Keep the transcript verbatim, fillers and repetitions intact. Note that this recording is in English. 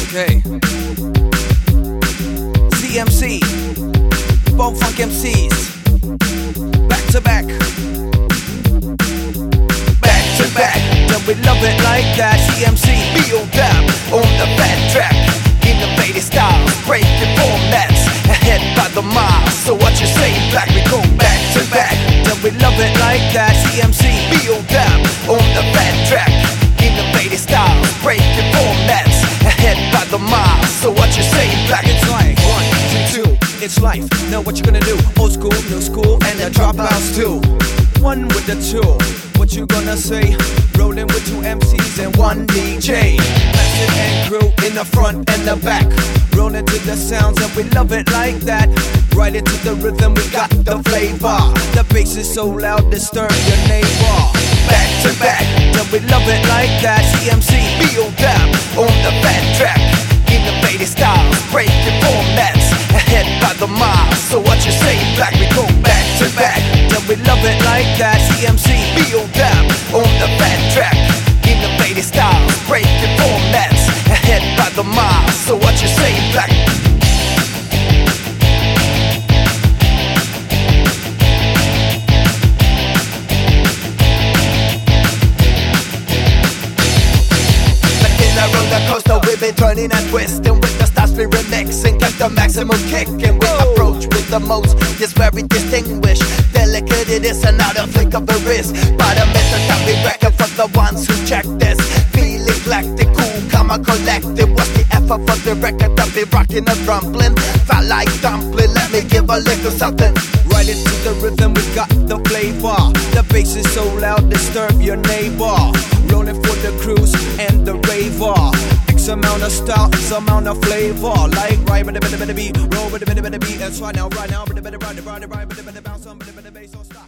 Okay. C M C, Bone Funk M Cs, back to back, back to back. Then we love it like that. C M C, build up on the fat track, innovative styles, breaking formats, ahead by the mile. So what you say, black? We go back to back. Then we love it like that. C M C, build up on the fat track, innovative styles, breaking formats, ahead by the mile. So what you say, black? It's like one, two, two. It's life. Know what you're gonna do? Old school, new school, and the dropouts too. One with the two. What you gonna say? Rolling with two M Cs and one D J. Massive and crew in the front and the back. Rolling to the sounds and we love it like that. Right into the rhythm, we got the flavor. The bass is so loud, disturb your neighbor. Back to back, then we love it like that. C M C, build up on the fat track, innovative styles, breaking formats, ahead by the mile. So what you say, black? We go back to back, then we love it like that. C M C, build up on the fat track, innovative styles, breaking formats, ahead by the mile. So what you say, black? Roller coaster, we've been turning and twisting with the styles we remixing, got the maximum kick, and we approach with the most. It's very distinguished, delicate it is, another flick of the wrist. By the method that we reckon for the ones who check this, feeling galactic, cool, come on collective. What's the effort for the record that we rocking and rumbling? Felt like dumpling, let me give a little something. Right into the rhythm, we got the flavor. The bass is so loud, disturb your neighbor. Rolling for the cruise and the raver. X amount of style, X amount of flavor. Like right with the bit of beat, roll with the bit of beat. That's right now, right now, with the bit of right, right, right, with the bit of bounce on, with the bit of bass, so stop.